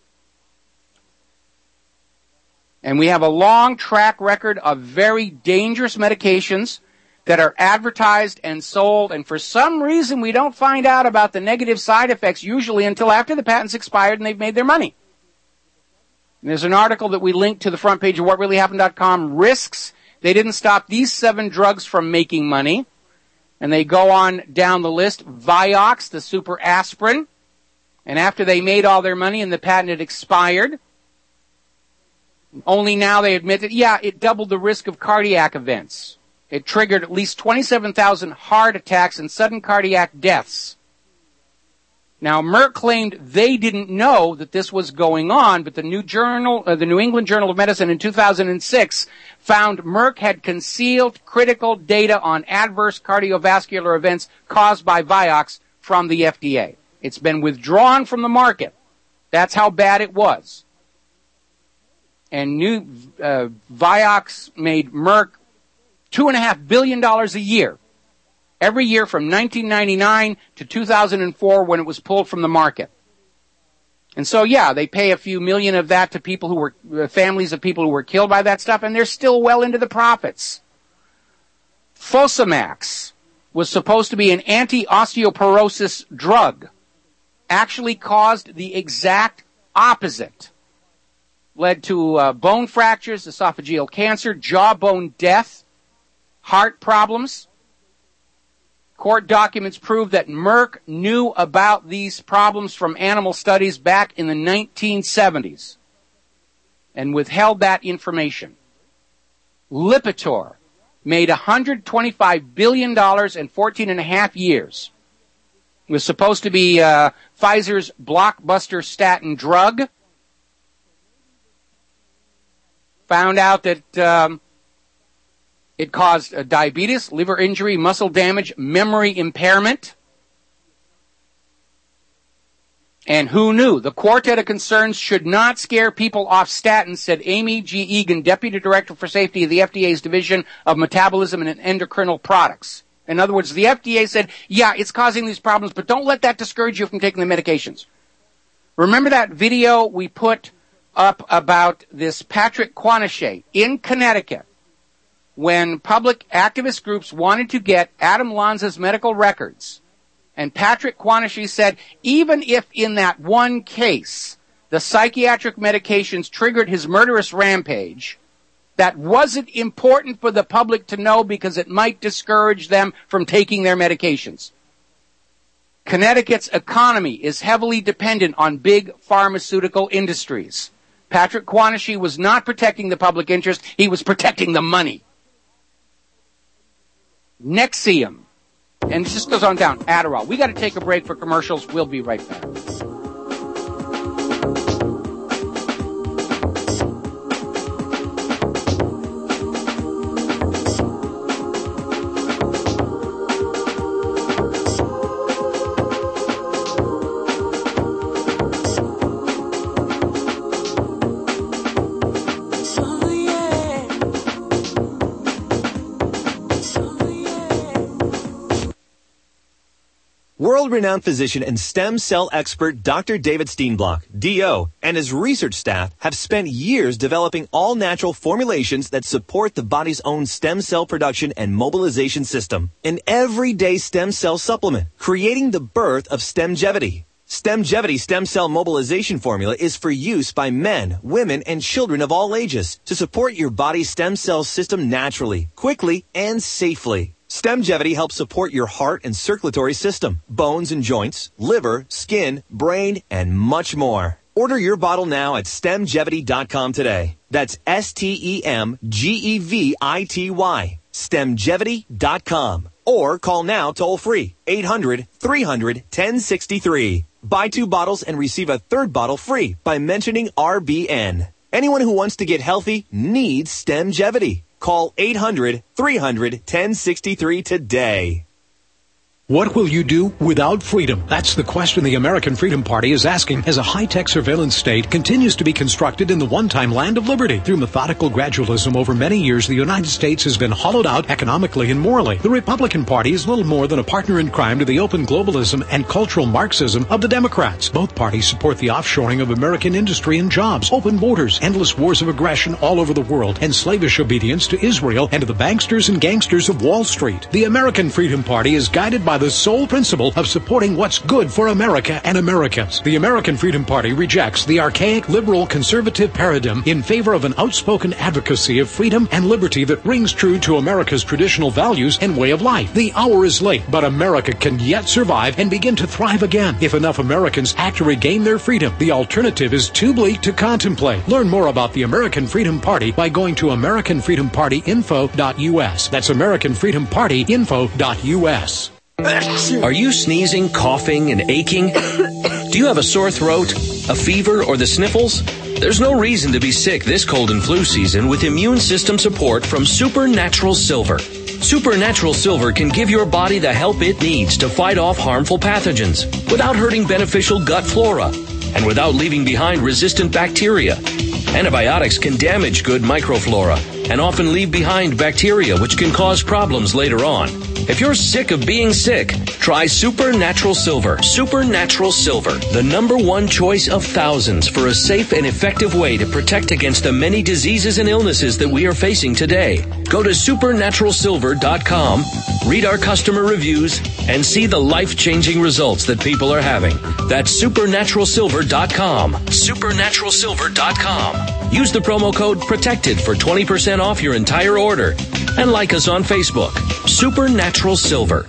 And we have a long track record of very dangerous medications that are advertised and sold, and for some reason we don't find out about the negative side effects usually until after the patent's expired and they've made their money. And there's an article that we linked to the front page of whatreallyhappened.com, Risks. They didn't stop these 7 drugs from making money. And they go on down the list. Vioxx, the super aspirin. And after they made all their money and the patent had expired, only now they admit that, yeah, it doubled the risk of cardiac events. It triggered at least 27,000 heart attacks and sudden cardiac deaths. Now, Merck claimed they didn't know that this was going on, but the New England Journal of Medicine in 2006 found Merck had concealed critical data on adverse cardiovascular events caused by Vioxx from the FDA. It's been withdrawn from the market. That's how bad it was. And Vioxx made Merck $2.5 billion a year. Every year from 1999 to 2004 when it was pulled from the market. And so, yeah, they pay a few million of that to people who were, families of people who were killed by that stuff, and they're still well into the profits. Fosamax was supposed to be an anti-osteoporosis drug. Actually caused the exact opposite. Led to bone fractures, esophageal cancer, jawbone death, heart problems. Court documents prove that Merck knew about these problems from animal studies back in the 1970s and withheld that information. Lipitor made $125 billion in 14 and a half years. It was supposed to be Pfizer's blockbuster statin drug. Found out that it caused diabetes, liver injury, muscle damage, memory impairment. And who knew? The quartet of concerns should not scare people off statins, said Amy G. Egan, Deputy Director for Safety of the FDA's Division of Metabolism and Endocrinal Products. In other words, the FDA said, yeah, it's causing these problems, but don't let that discourage you from taking the medications. Remember that video we put up about this Patrick Quanachet in Connecticut? When public activist groups wanted to get Adam Lanza's medical records, and Patrick Quanachet said, even if in that one case the psychiatric medications triggered his murderous rampage, that wasn't important for the public to know because it might discourage them from taking their medications. Connecticut's economy is heavily dependent on big pharmaceutical industries. Patrick Quanachet was not protecting the public interest, he was protecting the money. Nexium. And it just goes on down. Adderall. We got to take a break for commercials. We'll be right back. World-renowned physician and stem cell expert Dr. David Steenblock, D.O., and his research staff have spent years developing all-natural formulations that support the body's own stem cell production and mobilization system. An everyday stem cell supplement, creating the birth of Stemgevity. Stemgevity stem cell mobilization formula is for use by men, women, and children of all ages to support your body's stem cell system naturally, quickly, and safely. Stemgevity helps support your heart and circulatory system, bones and joints, liver, skin, brain, and much more. Order your bottle now at stemgevity.com today. That's STEMGEVITY. Stemgevity.com. Or call now toll free 800-300-1063. Buy 2 bottles and receive a 3rd bottle free by mentioning RBN. Anyone who wants to get healthy needs Stemgevity. Call 800-300-1063 today. What will you do without freedom? That's the question the American Freedom Party is asking as a high-tech surveillance state continues to be constructed in the one-time land of liberty. Through methodical gradualism over many years, the United States has been hollowed out economically and morally. The Republican Party is little more than a partner in crime to the open globalism and cultural Marxism of the Democrats. Both parties support the offshoring of American industry and jobs, open borders, endless wars of aggression all over the world, and slavish obedience to Israel and to the banksters and gangsters of Wall Street. The American Freedom Party is guided by the sole principle of supporting what's good for America and Americans. The American Freedom Party rejects the archaic liberal conservative paradigm in favor of an outspoken advocacy of freedom and liberty that rings true to America's traditional values and way of life. The hour is late, but America can yet survive and begin to thrive again if enough Americans act to regain their freedom. The alternative is too bleak to contemplate. Learn more about the American Freedom Party by going to AmericanFreedomPartyInfo.us. That's AmericanFreedomPartyInfo.us. Are you sneezing, coughing, and aching? Do you have a sore throat, a fever, or the sniffles? There's no reason to be sick this cold and flu season with immune system support from Supernatural Silver. Supernatural Silver can give your body the help it needs to fight off harmful pathogens without hurting beneficial gut flora and without leaving behind resistant bacteria. Antibiotics can damage good microflora and often leave behind bacteria which can cause problems later on. If you're sick of being sick, try Supernatural Silver. Supernatural Silver, the #1 choice of thousands for a safe and effective way to protect against the many diseases and illnesses that we are facing today. Go to supernaturalsilver.com, read our customer reviews, and see the life-changing results that people are having. That's supernaturalsilver.com. Supernaturalsilver.com. Use the promo code PROTECTED for 20% off your entire order. And like us on Facebook. Supernatural Silver.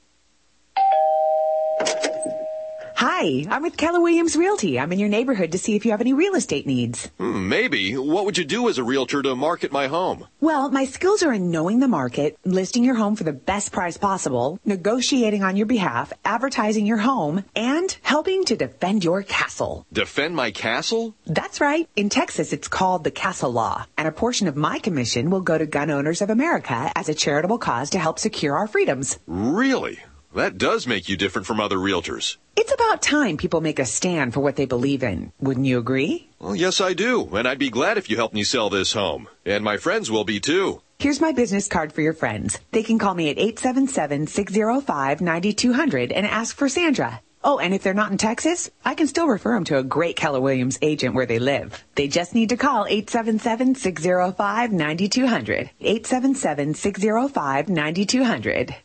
Hi, I'm with Keller Williams Realty. I'm in your neighborhood to see if you have any real estate needs. Maybe. What would you do as a realtor to market my home? Well, my skills are in knowing the market, listing your home for the best price possible, negotiating on your behalf, advertising your home, and helping to defend your castle. Defend my castle? That's right. In Texas, it's called the Castle Law, and a portion of my commission will go to Gun Owners of America as a charitable cause to help secure our freedoms. Really? That does make you different from other realtors. It's about time people make a stand for what they believe in. Wouldn't you agree? Well, yes, I do. And I'd be glad if you helped me sell this home. And my friends will be, too. Here's my business card for your friends. They can call me at 877-605-9200 and ask for Sandra. Oh, and if they're not in Texas, I can still refer them to a great Keller Williams agent where they live. They just need to call 877-605-9200. 877-605-9200.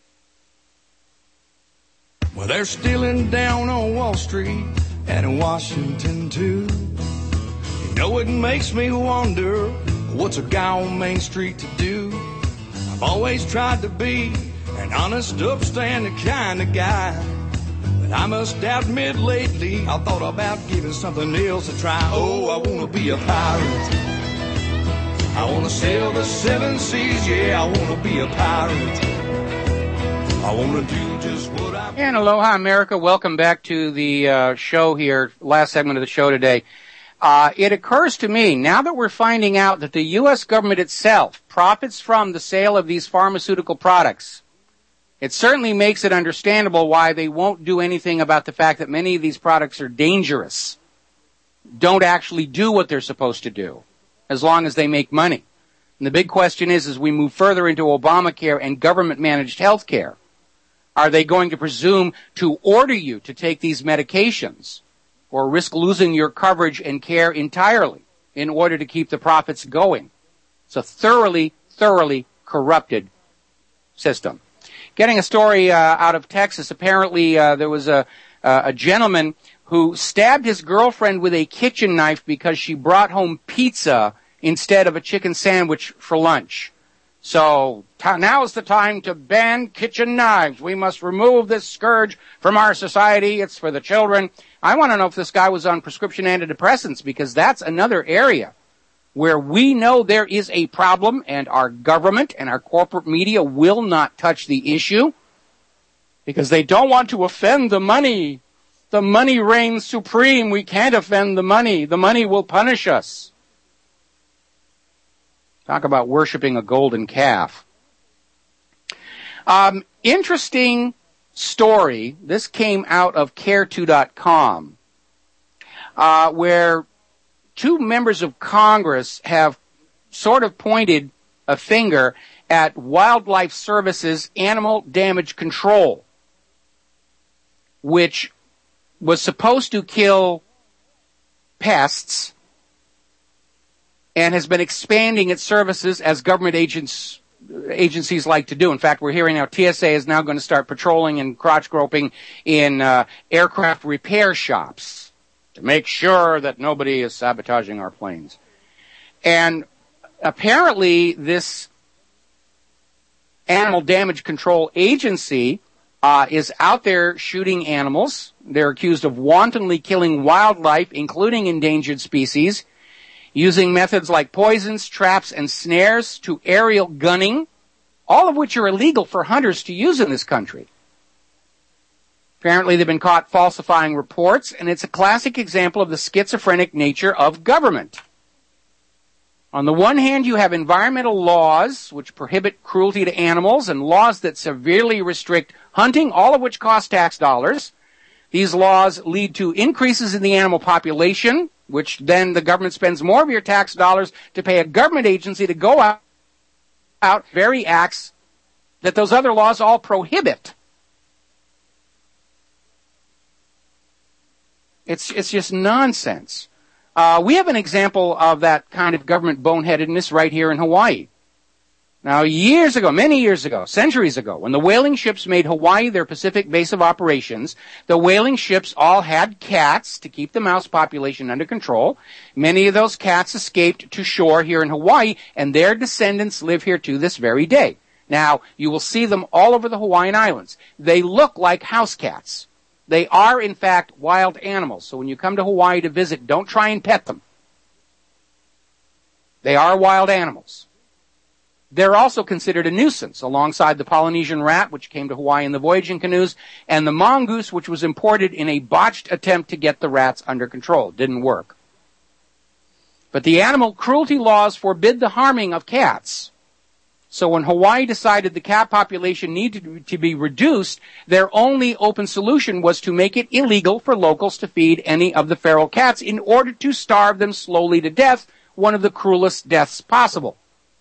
Well, they're stealing down on Wall Street and in Washington, too. You know, it makes me wonder, what's a guy on Main Street to do? I've always tried to be an honest, upstanding kind of guy. But I must admit lately, I thought about giving something else a try. Oh, I want to be a pirate. I want to sail the 7 seas, yeah, I want to be a pirate. I want to do just what I... And aloha, America. Welcome back to the show here, last segment of the show today. It occurs to me, now that we're finding out that the U.S. government itself profits from the sale of these pharmaceutical products, it certainly makes it understandable why they won't do anything about the fact that many of these products are dangerous, don't actually do what they're supposed to do, as long as they make money. And the big question is, as we move further into Obamacare and government-managed health care, are they going to presume to order you to take these medications or risk losing your coverage and care entirely in order to keep the profits going? It's a thoroughly, thoroughly corrupted system. Getting a story out of Texas. Apparently, there was a gentleman who stabbed his girlfriend with a kitchen knife because she brought home pizza instead of a chicken sandwich for lunch. So now is the time to ban kitchen knives. We must remove this scourge from our society. It's for the children. I want to know if this guy was on prescription antidepressants, because that's another area where we know there is a problem, and our government and our corporate media will not touch the issue because they don't want to offend the money. The money reigns supreme. We can't offend the money. The money will punish us. Talk about worshiping a golden calf. Interesting story. This came out of Care2.com, where two members of Congress have sort of pointed a finger at Wildlife Services Animal Damage Control, which was supposed to kill pests and has been expanding its services as government agencies like to do. In fact, we're hearing now TSA is now going to start patrolling and crotch groping in aircraft repair shops to make sure that nobody is sabotaging our planes. And apparently this Animal Damage Control Agency is out there shooting animals. They're accused of wantonly killing wildlife, including endangered species, using methods like poisons, traps, and snares to aerial gunning, all of which are illegal for hunters to use in this country. Apparently they've been caught falsifying reports, and it's a classic example of the schizophrenic nature of government. On the one hand, you have environmental laws which prohibit cruelty to animals and laws that severely restrict hunting, all of which cost tax dollars. These laws lead to increases in the animal population, which then the government spends more of your tax dollars to pay a government agency to go out very acts that those other laws all prohibit. It's just nonsense. We have an example of that kind of government boneheadedness right here in Hawaii. Now, years ago, many years ago, centuries ago, when the whaling ships made Hawaii their Pacific base of operations, the whaling ships all had cats to keep the mouse population under control. Many of those cats escaped to shore here in Hawaii, and their descendants live here to this very day. Now, you will see them all over the Hawaiian Islands. They look like house cats. They are, in fact, wild animals. So when you come to Hawaii to visit, don't try and pet them. They are wild animals. They're also considered a nuisance alongside the Polynesian rat, which came to Hawaii in the voyaging canoes, and the mongoose, which was imported in a botched attempt to get the rats under control. Didn't work. But the animal cruelty laws forbid the harming of cats. So when Hawaii decided the cat population needed to be reduced, their only open solution was to make it illegal for locals to feed any of the feral cats in order to starve them slowly to death, one of the cruelest deaths possible.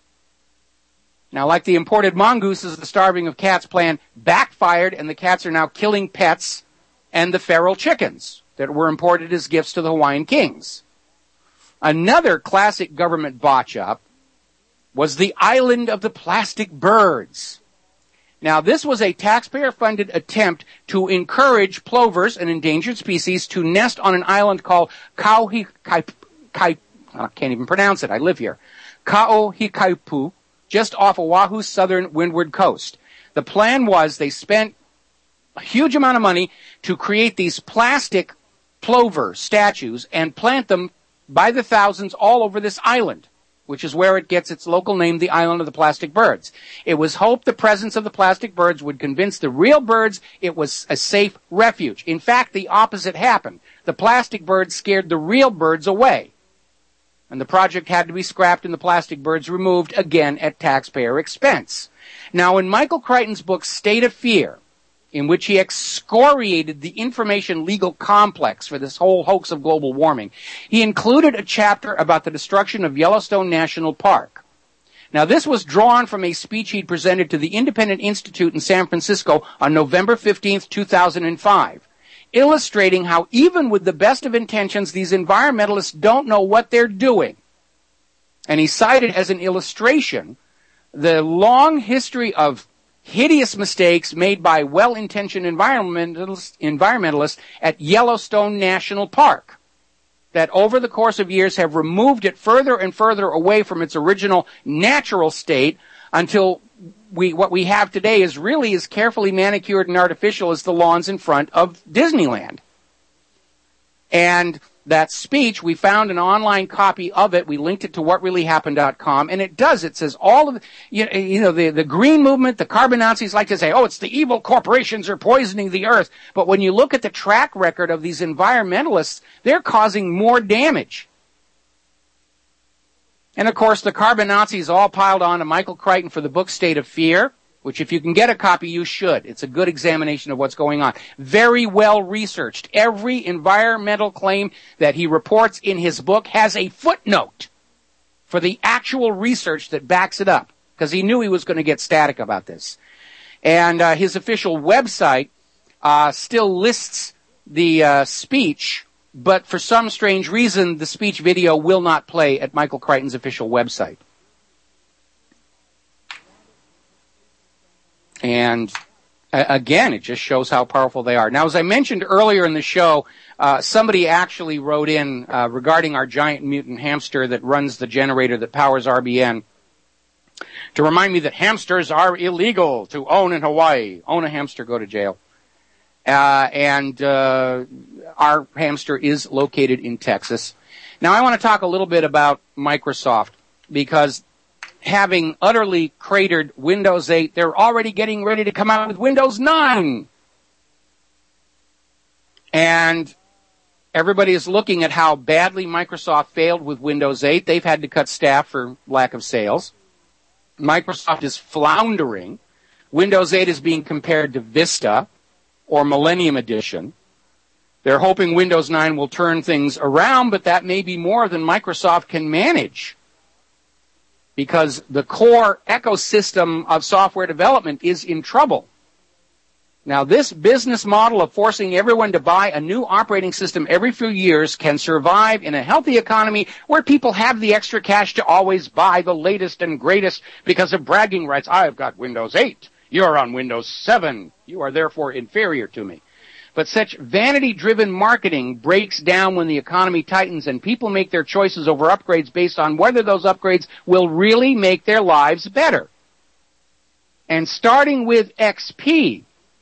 Now, like the imported mongooses, the starving of cats plan backfired, and the cats are now killing pets and the feral chickens that were imported as gifts to the Hawaiian kings. Another classic government botch-up was the Island of the Plastic Birds. Now, this was a taxpayer-funded attempt to encourage plovers, an endangered species, to nest on an island called I can't even pronounce it, I live here, Kaohikaipu, just off Oahu's southern windward coast. The plan was they spent a huge amount of money to create these plastic plover statues and plant them by the thousands all over this island, which is where it gets its local name, the Island of the Plastic Birds. It was hoped the presence of the plastic birds would convince the real birds it was a safe refuge. In fact, the opposite happened. The plastic birds scared the real birds away. And the project had to be scrapped and the plastic birds removed, again at taxpayer expense. Now, in Michael Crichton's book, State of Fear, in which he excoriated the information legal complex for this whole hoax of global warming, he included a chapter about the destruction of Yellowstone National Park. Now, this was drawn from a speech he'd presented to the Independent Institute in San Francisco on November 15th, 2005. Illustrating how even with the best of intentions, these environmentalists don't know what they're doing. And he cited as an illustration the long history of hideous mistakes made by well-intentioned environmentalists at Yellowstone National Park that over the course of years have removed it further and further away from its original natural state until what we have today is really as carefully manicured and artificial as the lawns in front of Disneyland. And that speech, we found an online copy of it. We linked it to whatreallyhappened.com, and it does. It says all of the green movement, the carbon Nazis like to say, oh, it's the evil corporations are poisoning the earth. But when you look at the track record of these environmentalists, they're causing more damage. And, of course, the carbon Nazis all piled on to Michael Crichton for the book State of Fear, which if you can get a copy, you should. It's a good examination of what's going on. Very well researched. Every environmental claim that he reports in his book has a footnote for the actual research that backs it up, because he knew he was going to get static about this. And his official website still lists the speech, but for some strange reason, the speech video will not play at Michael Crichton's official website. And again, it just shows how powerful they are. Now, as I mentioned earlier in the show, somebody actually wrote in regarding our giant mutant hamster that runs the generator that powers RBN to remind me that hamsters are illegal to own in Hawaii. Own a hamster, go to jail. And our hamster is located in Texas. Now, I want to talk a little bit about Microsoft, because having utterly cratered Windows 8, they're already getting ready to come out with Windows 9. And everybody is looking at how badly Microsoft failed with Windows 8. They've had to cut staff for lack of sales. Microsoft is floundering. Windows 8 is being compared to Vista or Millennium Edition. They're hoping Windows 9 will turn things around, but that may be more than Microsoft can manage, because the core ecosystem of software development is in trouble. Now, this business model of forcing everyone to buy a new operating system every few years can survive in a healthy economy where people have the extra cash to always buy the latest and greatest because of bragging rights. I've got Windows 8. You're on Windows 7. You are therefore inferior to me. But such vanity-driven marketing breaks down when the economy tightens and people make their choices over upgrades based on whether those upgrades will really make their lives better. And starting with XP,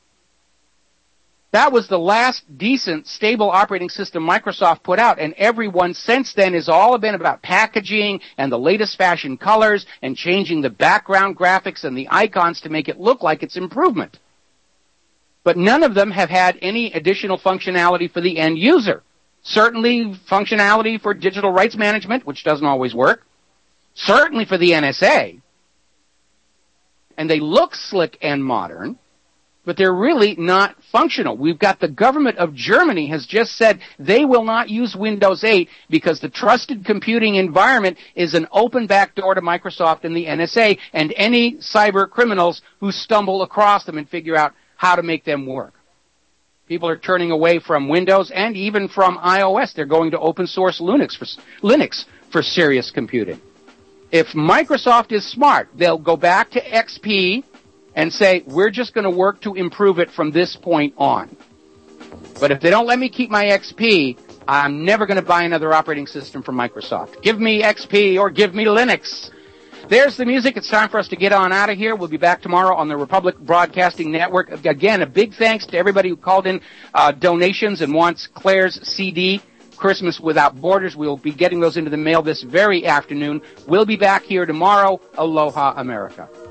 that was the last decent, stable operating system Microsoft put out, and everyone since then has all been about packaging and the latest fashion colors and changing the background graphics and the icons to make it look like it's improvement. But none of them have had any additional functionality for the end user. Certainly functionality for digital rights management, which doesn't always work. Certainly for the NSA. And they look slick and modern, but they're really not functional. We've got the government of Germany has just said they will not use Windows 8 because the trusted computing environment is an open backdoor to Microsoft and the NSA and any cyber criminals who stumble across them and figure out how to make them work. People are turning away from Windows and even from iOS. They're going to open source Linux for serious computing. If Microsoft is smart, they'll go back to XP and say, we're just going to work to improve it from this point on. But if they don't let me keep my XP, I'm never going to buy another operating system from Microsoft. Give me XP or give me Linux. There's the music. It's time for us to get on out of here. We'll be back tomorrow on the Republic Broadcasting Network. Again, a big thanks to everybody who called in donations and wants Claire's CD, Christmas Without Borders. We'll be getting those into the mail this very afternoon. We'll be back here tomorrow. Aloha, America.